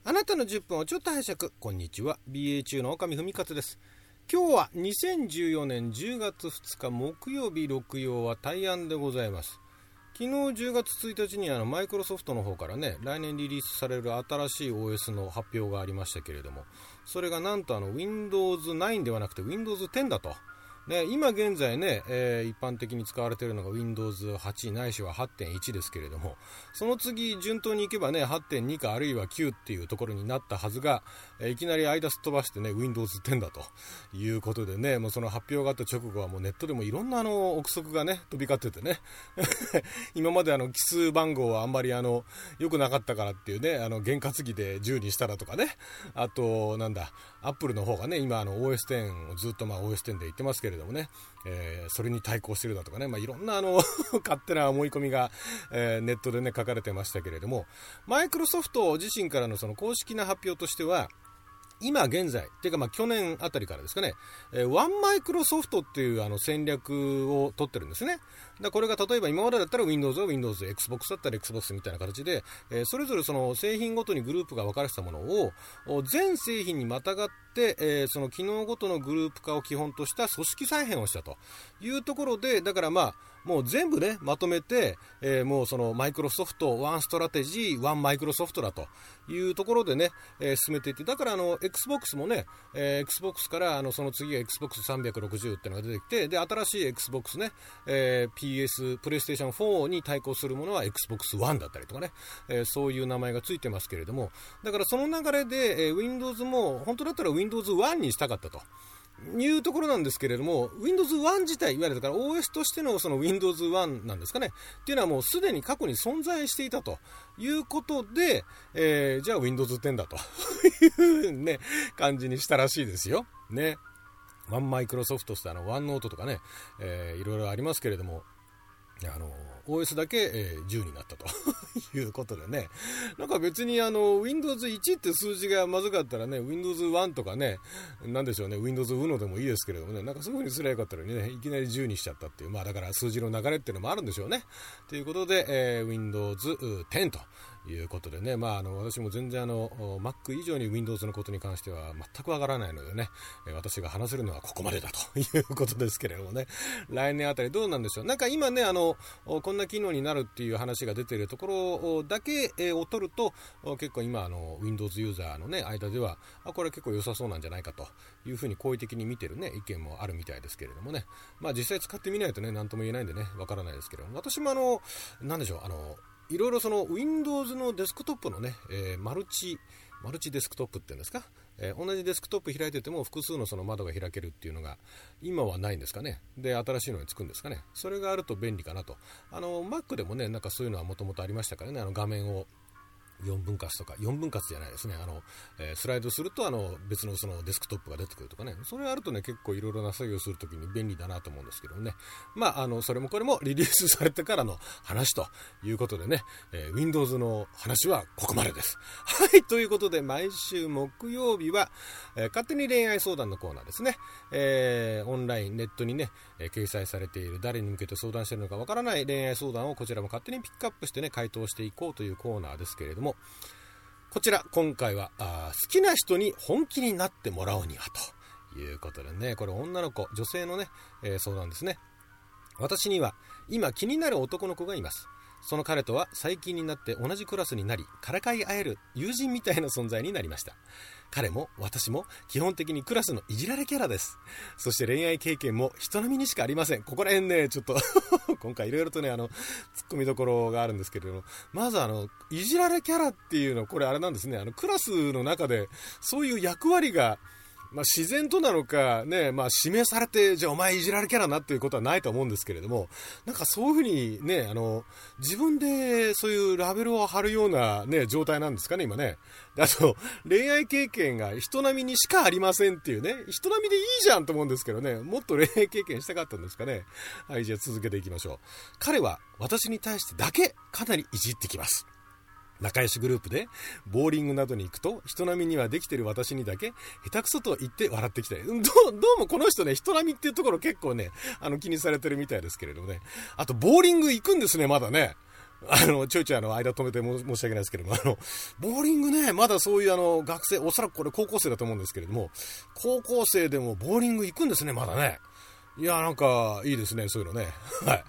あなたの10分をちょっと拝借。こんにちは、 BA 中の岡見文勝です。今日は2014年10月2日木曜日、六曜は大安でございます。昨日10月1日にマイクロソフトの方からね、来年リリースされる新しい OS の発表がありましたけれども、それがなんとWindows 9ではなくて Windows 10だと。ね、今現在ね、一般的に使われているのが Windows 8ないしは 8.1 ですけれども、その次順当にいけばね 8.2 かあるいは9っていうところになったはずが、いきなり間すっ飛ばしてね Windows 10だということでね、もうその発表があった直後はもうネットでもいろんな憶測がね飛び交っててね今まで奇数番号はあんまり良くなかったからっていうね、験担ぎで10にしたらとかね、あとなんだアップルの方がね今OS X をずっとOS X で言ってますけれどもね、それに対抗してるだとかね、いろんな勝手な思い込みが、ネットでね書かれてましたけれども、マイクロソフト自身からのその公式な発表としては、今現在っていうか去年あたりからですかね、ワンマイクロソフトっていう戦略を取ってるんですね。これが例えば今までだったら Windows は Windows、Xbox だったら Xbox みたいな形で、それぞれその製品ごとにグループが分かれてたものを全製品にまたがって、その機能ごとのグループ化を基本とした組織再編をしたというところで、だからもう全部ねまとめて、もうそのマイクロソフトワンストラテジーワンマイクロソフトだというところでね、進めていって、だからXbox もね、Xbox からその次が Xbox360 ってのが出てきて、で新しい Xbox ね、PS プレイステーション4に対抗するものは Xbox One だったりとかね、そういう名前がついてますけれども、だからその流れで、Windows も本当だったら Windows One にしたかったというところなんですけれども、 Windows One 自体、いわゆるだから OS としてのその Windows One なんですかねっていうのはもうすでに過去に存在していたということで、じゃあ Windows 10だというね感じにしたらしいですよね。ワンマイクロソフトってワンノートとかね、いろいろありますけれども、OS だけ、10になったということでね、なんか別にWindows 1って数字がまずかったらね Windows 1とかね、なんでしょうね Windows Uno でもいいですけれどもね、なんかそういう風にすればよかったのにね、いきなり10にしちゃったっていう、だから数字の流れっていうのもあるんでしょうね。ということで、Windows 10ということでね、私も全然Mac 以上に Windows のことに関しては全くわからないのでね、私が話せるのはここまでだということですけれどもね、来年あたりどうなんでしょう。なんか今ねこんな機能になるっていう話が出ているところだけを取ると、結構今Windows ユーザーのね間ではこれ結構良さそうなんじゃないかというふうに好意的に見てるね意見もあるみたいですけれどもね、実際使ってみないとね何とも言えないんでねわからないですけど、私もなんでしょういろいろその Windows のデスクトップのね、マルチデスクトップっていうんですか、同じデスクトップ開いてても複数のその窓が開けるっていうのが今はないんですかね。で新しいのにつくんですかね。それがあると便利かなと。Mac でもねなんかそういうのはもともとありましたからね、画面を4分割とか、4分割じゃないですね、スライドすると別のそのデスクトップが出てくるとかね、それあるとね結構いろいろな作業するときに便利だなと思うんですけどね。それもこれもリリースされてからの話ということでね、Windows の話はここまでです。はい、ということで毎週木曜日は、勝手に恋愛相談のコーナーですね。オンラインネットにね、掲載されている誰に向けて相談しているのかわからない恋愛相談をこちらも勝手にピックアップしてね回答していこうというコーナーですけれども、こちら今回は好きな人に本気になってもらうにはということでね、これ女の子女性のね、相談ですね。私には今気になる男の子がいます。その彼とは最近になって同じクラスになり、からかい合える友人みたいな存在になりました。彼も私も基本的にクラスのいじられキャラです。そして恋愛経験も人並みにしかありません。ここら辺ねちょっと今回いろいろとね突っ込みどころがあるんですけれども、まずいじられキャラっていうの、これあれなんですね、クラスの中でそういう役割が自然となのかね、指名されてじゃあお前いじられキャラなっていうことはないと思うんですけれども、なんかそういうふうにね自分でそういうラベルを貼るようなね状態なんですかね今ね。あと恋愛経験が人並みにしかありませんっていうね、人並みでいいじゃんと思うんですけどね、もっと恋愛経験したかったんですかね。はい、じゃあ続けていきましょう。彼は私に対してだけかなりいじってきます。仲良しグループでボーリングなどに行くと人並みにはできてる私にだけ下手くそと言って笑ってきたり、どうもこの人ね人並みっていうところ結構ね気にされてるみたいですけれどもね。あとボーリング行くんですねまだね。 ちょいちょい間止めて申し訳ないですけれども、ボーリングね、まだそういう学生、おそらくこれ高校生だと思うんですけれども、高校生でもボーリング行くんですね、まだね。いや、なんかいいですね、そういうのね。はい、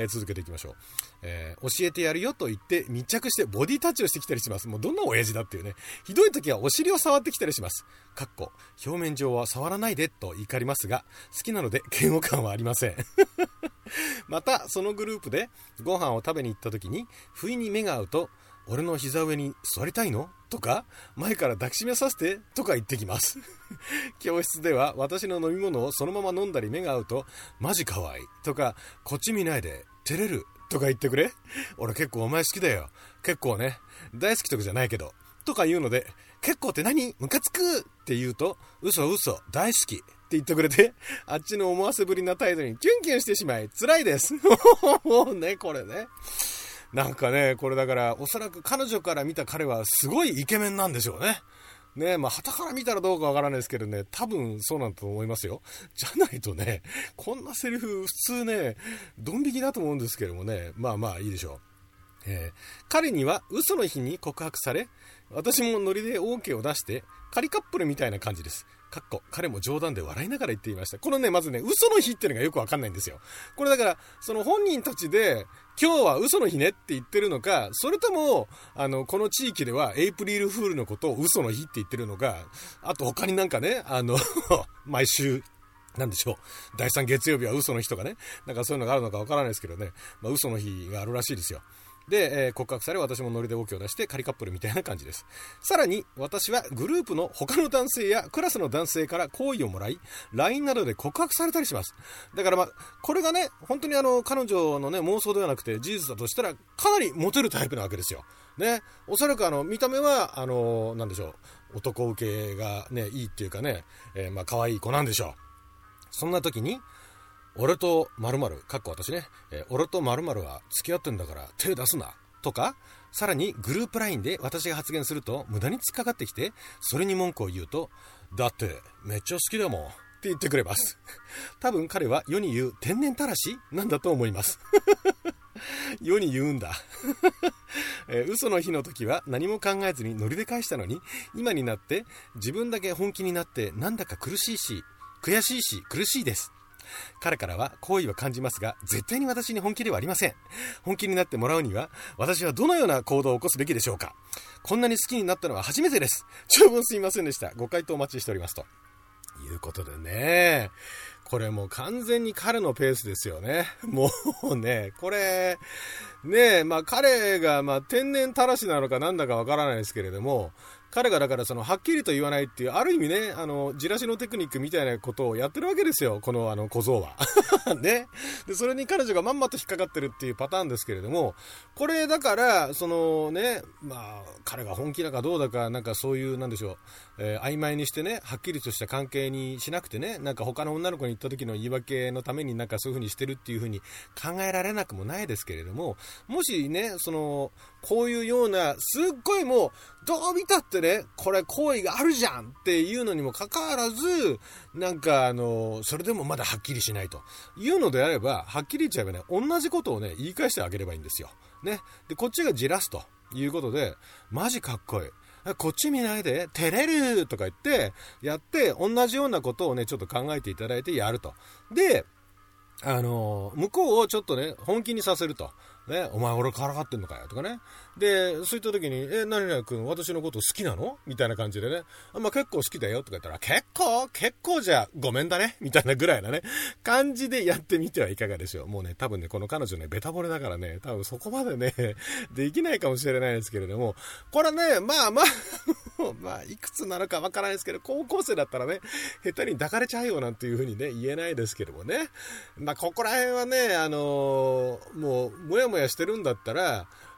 続けていきましょう。教えてやるよと言って密着してボディタッチをしてきたりします。もうどんな親父だっていうね。ひどい時はお尻を触ってきたりします。表面上は触らないでと怒りますが、好きなので嫌悪感はありません。またそのグループでご飯を食べに行った時に不意に目が合うと、俺の膝上に座りたいのとか、前から抱きしめさせてとか言ってきます。教室では私の飲み物をそのまま飲んだり目が合うと、マジかわいいとか、こっち見ないで照れるとか言ってくれ。俺結構お前好きだよ。結構ね、大好きとかじゃないけどとか言うので、結構って何？ムカつくって言うと、嘘大好きって言ってくれて、あっちの思わせぶりな態度にキュンキュンしてしまい辛いです。もうね、これね、なんかね、これだからおそらく彼女から見た彼はすごいイケメンなんでしょうね。ね、まあ傍から見たらどうかわからないですけどね、多分そうなんだと思いますよ。じゃないとね、こんなセリフ普通ね、ドン引きだと思うんですけどもね、まあいいでしょう。彼には嘘の日に告白され、私もノリで OK を出して仮カップルみたいな感じです。彼も冗談で笑いながら言っていました。このね、まずね、嘘の日っていうのがよくわかんないんですよ。これだからその本人たちで今日は嘘の日ねって言ってるのか、それともこの地域ではエイプリルフールのことを嘘の日って言ってるのか、あと他になんかね毎週なんでしょう、第3月曜日は嘘の日とかね、なんかそういうのがあるのかわからないですけどね、嘘の日があるらしいですよ。で、告白され、私もノリで OK を出して仮カップルみたいな感じです。さらに私はグループの他の男性やクラスの男性から好意をもらい、 LINE などで告白されたりします。だからこれがね、本当に彼女のね妄想ではなくて事実だとしたら、かなりモテるタイプなわけですよね。おそらく見た目はなんでしょう、男受けがねいいっていうかね、可愛い子なんでしょう。そんな時に俺と〇〇、私ね、俺と〇〇は付き合ってんだから手出すなとか、さらにグループ LINE で私が発言すると無駄に突っかかってきて、それに文句を言うと、だってめっちゃ好きだもんって言ってくれます。多分彼は世に言う天然たらしなんだと思います。世に言うんだ。嘘の日の時は何も考えずにノリで返したのに、今になって自分だけ本気になってなんだか苦しいし悔しいし苦しいです。彼からは好意は感じますが、絶対に私に本気ではありません。本気になってもらうには私はどのような行動を起こすべきでしょうか。こんなに好きになったのは初めてです。長文すいませんでした。ご回答お待ちしておりますということでね、これもう完全に彼のペースですよね。もうね、これね、彼が天然たらしなのかなんだかわからないですけれども、彼がだからはっきりと言わないっていう、ある意味ね、じらしのテクニックみたいなことをやってるわけですよ、この小僧は。ね。で、それに彼女がまんまと引っかかってるっていうパターンですけれども、これだから、ね、彼が本気だかどうだか、なんかそういう、なんでしょう、曖昧にしてね、はっきりとした関係にしなくてね、なんか他の女の子に行った時の言い訳のためになんかそういう風にしてるっていう風に考えられなくもないですけれども、もしね、こういうような、すっごいもう、どう見たってね、これ行為があるじゃんっていうのにもかかわらず、なんかそれでもまだはっきりしないというのであれば、はっきり言っちゃえばね、同じことをね、言い返してあげればいいんですよ。ね。で、こっちがじらすということで、マジかっこいい。こっち見ないで、照れるとか言って、やって、同じようなことをね、ちょっと考えていただいてやると。で、向こうをちょっとね、本気にさせると。ね、お前俺からかってんのかよとかね。で、そういった時に、何々君私のこと好きなのみたいな感じでね。結構好きだよとか言ったら、結構じゃごめんだねみたいなぐらいなね、感じでやってみてはいかがでしょう。もうね、多分ね、この彼女ね、ベタ惚れだからね、多分そこまでね、できないかもしれないですけれども、これね、いくつなのかわからないですけど、高校生だったらね、下手に抱かれちゃうよなんていう風にね、言えないですけどもね。ここら辺はね、もう、もやもやしてるんだったら、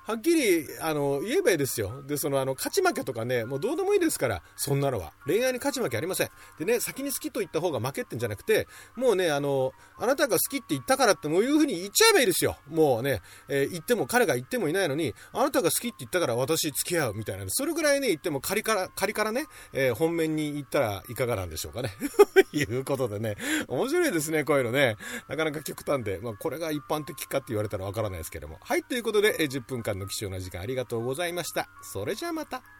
はっきり言えばいいですよ。で勝ち負けとかね、もうどうでもいいですから、そんなのは恋愛に勝ち負けありません。でね、先に好きと言った方が負けってんじゃなくて、もうねあなたが好きって言ったからってもういう風に言っちゃえばいいですよ。もうね、言っても彼が言ってもいないのに、あなたが好きって言ったから私付き合うみたいな、それぐらいね言っても仮からね、本面に言ったらいかがなんでしょうかねいうことでね、面白いですね、こういうのね。なかなか極端で、これが一般的かって言われたらわからないですけども。はい、ということで、10分間の貴重な時間ありがとうございました。それじゃあまた。